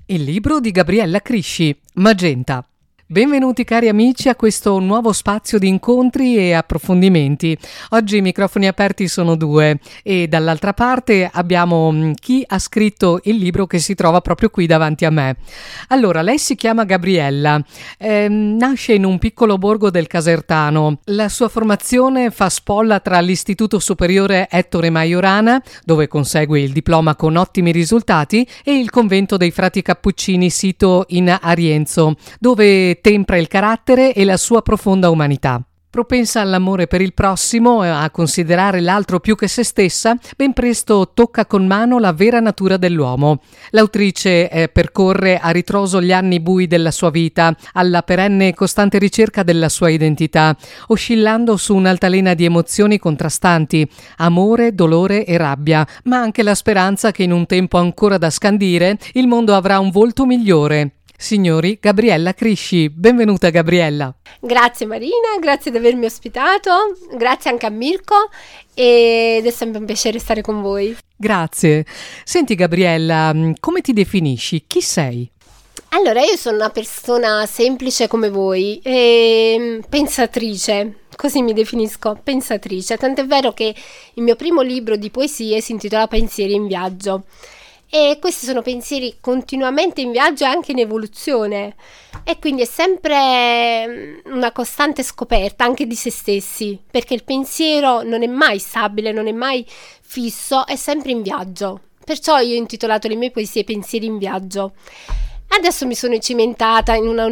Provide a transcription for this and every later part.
Il libro di Gabriella Crisci, Magenta. Benvenuti cari amici a questo nuovo spazio di incontri e approfondimenti. Oggi i microfoni aperti sono due e dall'altra parte abbiamo chi ha scritto il libro che si trova proprio qui davanti a me. Allora, lei si chiama Gabriella, nasce in un piccolo borgo del Casertano. La sua formazione fa spolla tra l'Istituto Superiore Ettore Majorana, dove consegue il diploma con ottimi risultati, e il convento dei frati Cappuccini sito in Arienzo, dove tempra il carattere e la sua profonda umanità. Propensa all'amore per il prossimo e a considerare l'altro più che se stessa, ben presto tocca con mano la vera natura dell'uomo. L'autrice percorre a ritroso gli anni bui della sua vita, alla perenne e costante ricerca della sua identità, oscillando su un'altalena di emozioni contrastanti, amore, dolore e rabbia, ma anche la speranza che in un tempo ancora da scandire il mondo avrà un volto migliore. Signori, Gabriella Crisci, benvenuta Gabriella. Grazie Marina, grazie di avermi ospitato, grazie anche a Mirko ed è sempre un piacere stare con voi. Grazie. Senti Gabriella, come ti definisci? Chi sei? Allora, io sono una persona semplice come voi, pensatrice, così mi definisco, pensatrice, tant'è vero che il mio primo libro di poesie si intitola Pensieri in viaggio. E questi sono pensieri continuamente in viaggio e anche in evoluzione, e quindi è sempre una costante scoperta anche di se stessi, perché il pensiero non è mai stabile, non è mai fisso, è sempre in viaggio. Perciò io ho intitolato le mie poesie Pensieri in viaggio. Adesso mi sono cimentata in un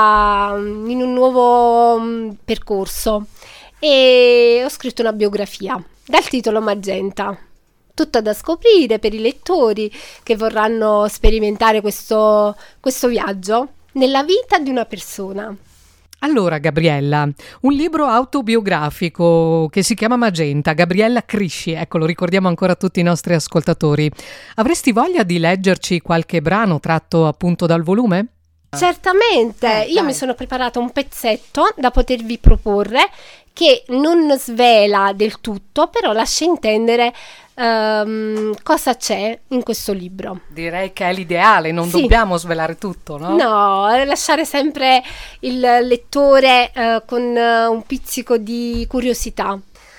nuovo percorso e ho scritto una biografia dal titolo Magenta. Tutta da scoprire per i lettori che vorranno sperimentare questo viaggio nella vita di una persona. Allora Gabriella, un libro autobiografico che si chiama Magenta, Gabriella Crisci, ecco, lo ricordiamo ancora a tutti i nostri ascoltatori. Avresti voglia di leggerci qualche brano tratto appunto dal volume? Certamente, io mi sono preparata un pezzetto da potervi proporre che non svela del tutto, però lascia intendere cosa c'è in questo libro. Direi che è l'ideale, non dobbiamo svelare tutto, no? No, lasciare sempre il lettore con un pizzico di curiosità.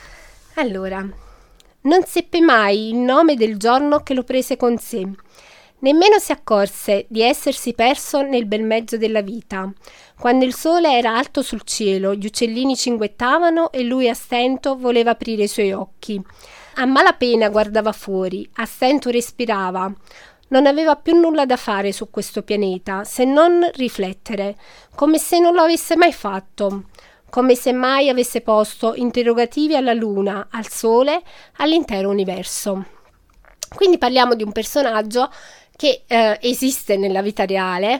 Allora, non seppe mai il nome del giorno che lo prese con sé. Nemmeno si accorse di essersi perso nel bel mezzo della vita. Quando il sole era alto sul cielo, gli uccellini cinguettavano e lui a stento voleva aprire i suoi occhi. A malapena guardava fuori, a stento respirava. Non aveva più nulla da fare su questo pianeta, se non riflettere, come se non lo avesse mai fatto, come se mai avesse posto interrogativi alla luna, al sole, all'intero universo. Quindi parliamo di un personaggio che esiste nella vita reale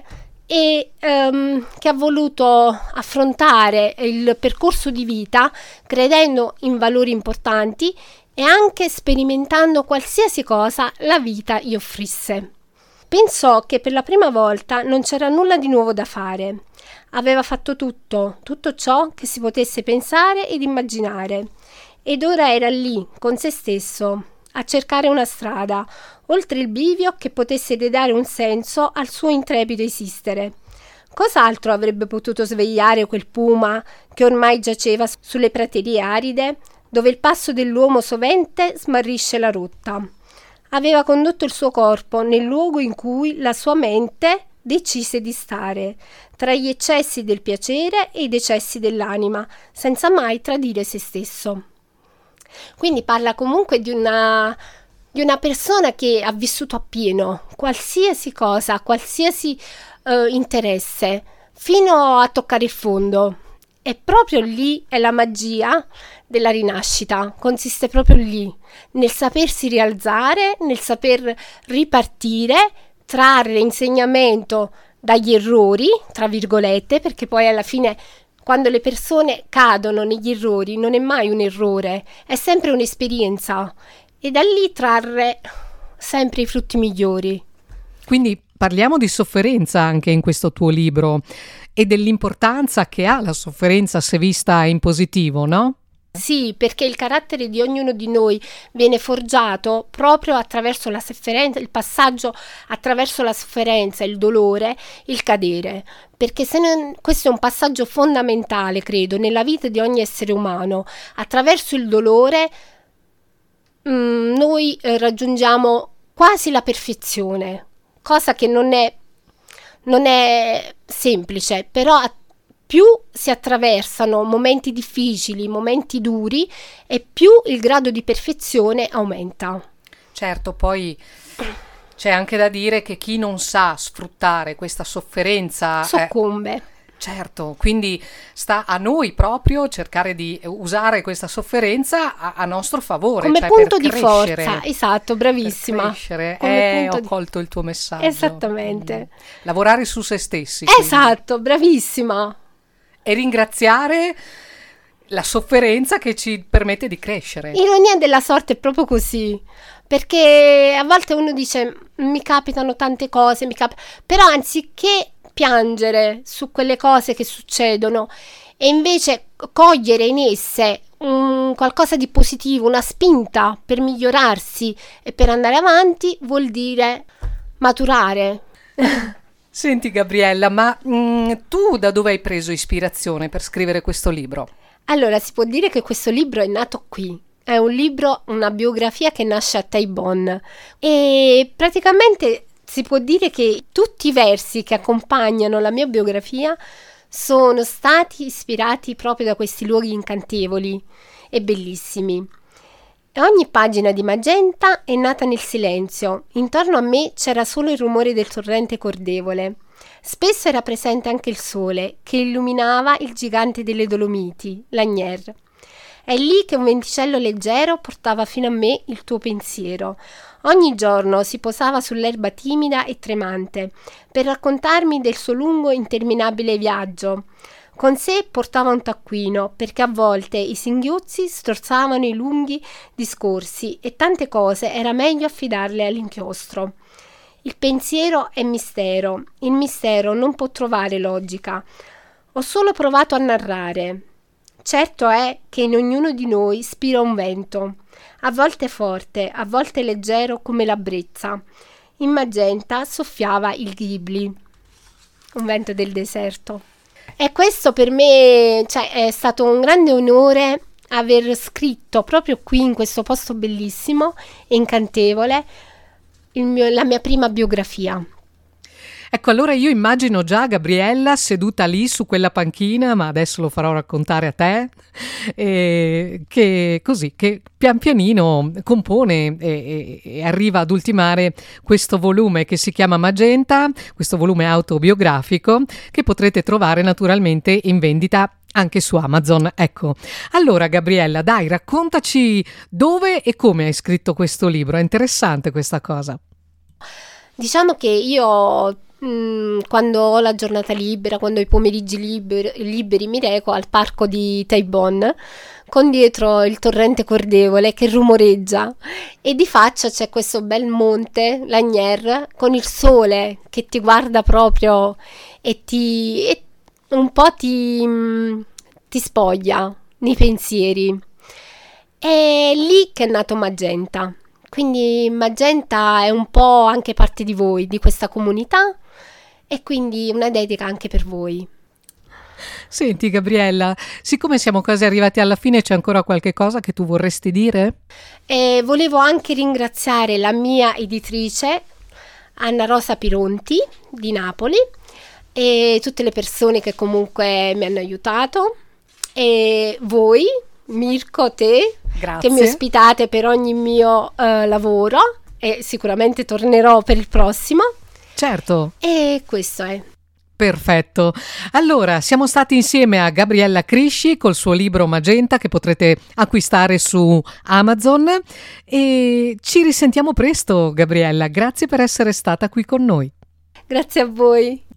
e che ha voluto affrontare il percorso di vita credendo in valori importanti e anche sperimentando qualsiasi cosa la vita gli offrisse. Pensò che per la prima volta non c'era nulla di nuovo da fare. Aveva fatto tutto ciò che si potesse pensare ed immaginare, ed ora era lì con se stesso a cercare una strada oltre il bivio che potesse ridare un senso al suo intrepido esistere. Cos'altro avrebbe potuto svegliare quel puma che ormai giaceva sulle praterie aride, dove il passo dell'uomo sovente smarrisce la rotta? Aveva condotto il suo corpo nel luogo in cui la sua mente decise di stare, tra gli eccessi del piacere e i decessi dell'anima, senza mai tradire se stesso. Quindi parla comunque di una persona che ha vissuto appieno qualsiasi cosa, qualsiasi interesse, fino a toccare il fondo. E proprio lì è la magia della rinascita, consiste proprio lì, nel sapersi rialzare, nel saper ripartire, trarre insegnamento dagli errori, tra virgolette, perché poi alla fine quando le persone cadono negli errori non è mai un errore, è sempre un'esperienza, e da lì trarre sempre i frutti migliori. Quindi parliamo di sofferenza anche in questo tuo libro e dell'importanza che ha la sofferenza se vista in positivo, no? Sì, perché il carattere di ognuno di noi viene forgiato proprio attraverso la sofferenza, il passaggio attraverso la sofferenza, il dolore, il cadere. Perché questo è un passaggio fondamentale, credo, nella vita di ogni essere umano. Attraverso il dolore noi raggiungiamo quasi la perfezione, cosa che non è semplice, però più si attraversano momenti difficili, momenti duri, e più il grado di perfezione aumenta. Certo, poi c'è anche da dire che chi non sa sfruttare questa sofferenza soccombe. Certo, quindi sta a noi proprio cercare di usare questa sofferenza a nostro favore, come cioè punto per di forza. Esatto, bravissima. Per crescere. Ho colto il tuo messaggio. Esattamente. Lavorare su se stessi. Esatto, bravissima. E ringraziare la sofferenza che ci permette di crescere. Ironia della sorte è proprio così, perché a volte uno dice mi capitano tante cose, però anziché piangere su quelle cose che succedono e invece cogliere in esse qualcosa di positivo, una spinta per migliorarsi e per andare avanti, vuol dire maturare. Senti Gabriella, ma tu da dove hai preso ispirazione per scrivere questo libro? Allora, si può dire che questo libro è nato qui. È un libro, una biografia che nasce a Taibon, e praticamente si può dire che tutti i versi che accompagnano la mia biografia sono stati ispirati proprio da questi luoghi incantevoli e bellissimi. Ogni pagina di Magenta è nata nel silenzio. Intorno a me c'era solo il rumore del torrente cordevole. Spesso era presente anche il sole, che illuminava il gigante delle Dolomiti, l'Agnier. È lì che un venticello leggero portava fino a me il tuo pensiero. Ogni giorno si posava sull'erba timida e tremante per raccontarmi del suo lungo e interminabile viaggio. Con sé portava un taccuino, perché a volte i singhiozzi strozzavano i lunghi discorsi e tante cose era meglio affidarle all'inchiostro. Il pensiero è mistero, il mistero non può trovare logica. Ho solo provato a narrare. Certo è che in ognuno di noi spira un vento, a volte forte, a volte leggero come la brezza. In Magenta soffiava il Ghibli, un vento del deserto. E questo per me, è stato un grande onore aver scritto proprio qui in questo posto bellissimo e incantevole la mia prima biografia. Ecco, allora io immagino già Gabriella seduta lì su quella panchina, ma adesso lo farò raccontare a te, che pian pianino compone e arriva ad ultimare questo volume che si chiama Magenta, questo volume autobiografico che potrete trovare naturalmente in vendita anche su Amazon. Ecco, allora Gabriella, dai, raccontaci dove e come hai scritto questo libro, è interessante questa cosa. Diciamo che io quando ho la giornata libera, quando ho i pomeriggi liberi, mi reco al parco di Taibon con dietro il torrente cordevole che rumoreggia, e di faccia c'è questo bel monte, l'Agnier, con il sole che ti guarda proprio e un po' ti spoglia nei pensieri. È lì che è nato Magenta. Quindi Magenta è un po' anche parte di voi, di questa comunità, e quindi una dedica anche per voi. Senti Gabriella, siccome siamo quasi arrivati alla fine, c'è ancora qualche cosa che tu vorresti dire? Volevo anche ringraziare la mia editrice Anna Rosa Pironti di Napoli e tutte le persone che comunque mi hanno aiutato, e voi, Mirko, te, grazie, che mi ospitate per ogni mio lavoro, e sicuramente tornerò per il prossimo. Certo. E questo è. Perfetto. Allora, siamo stati insieme a Gabriella Crisci col suo libro Magenta che potrete acquistare su Amazon, e ci risentiamo presto, Gabriella. Grazie per essere stata qui con noi. Grazie a voi.